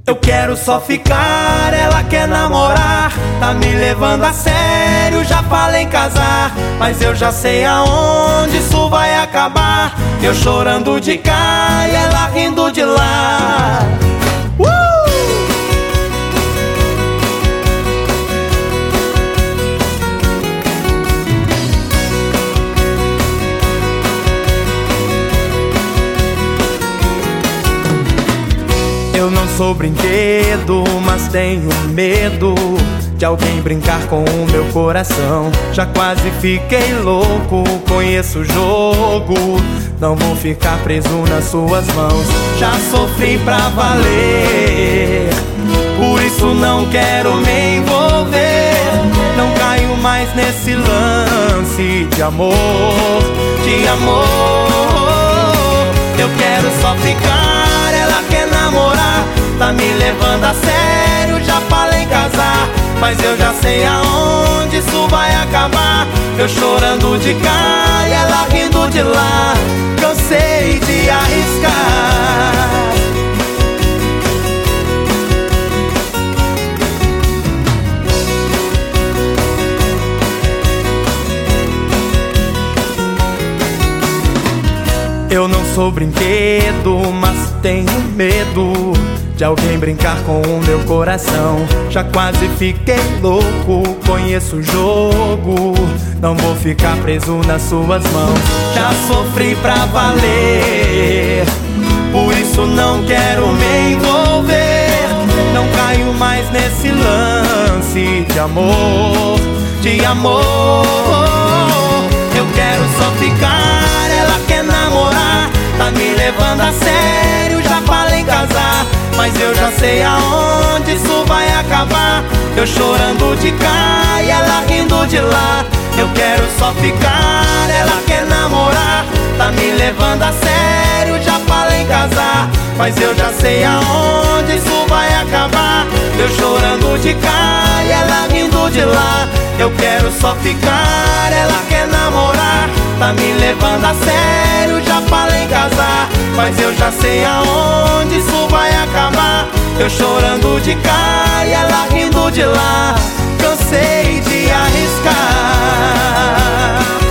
Eu quero só ficar, ela quer namorar. Tá me levando a sério, já falei em casar, mas eu já sei aonde isso vai acabar. Eu chorando de cá e ela rindo de lá. Eu não sou brinquedo, mas tenho medo de alguém brincar com o meu coração. Já quase fiquei louco, conheço o jogo, não vou ficar preso nas suas mãos. Já sofri pra valer, por isso não quero me envolver. Não caio mais nesse lance de amor, de amor. Eu quero só ficar, ela quer namorar. Tá me levando a sério, já falei em casar, mas eu já sei aonde isso vai acabar. Eu chorando de cá e ela rindo de lá. Cansei de arriscar. Eu não sou brinquedo, mas tenho medo de alguém brincar com o meu coração. Já quase fiquei louco, conheço o jogo, não vou ficar preso nas suas mãos. Já sofri pra valer, por isso não quero me envolver. Não caio mais nesse lance de amor, de amor. Eu quero só ficar, ela quer namorar. Tá me levando a sério, já falei em casar, mas eu já sei aonde isso vai acabar. Eu chorando de cá e ela rindo de lá. Eu quero só ficar, ela quer namorar. Tá me levando a sério, já falei em casar, mas eu já sei aonde isso vai acabar. Eu chorando de cá e ela rindo de lá. Eu quero só ficar, ela quer namorar. Tá me levando a sério, já falei em casar, mas eu já sei aonde isso vai acabar. Eu chorando de cá e ela rindo de lá. Cansei de arriscar.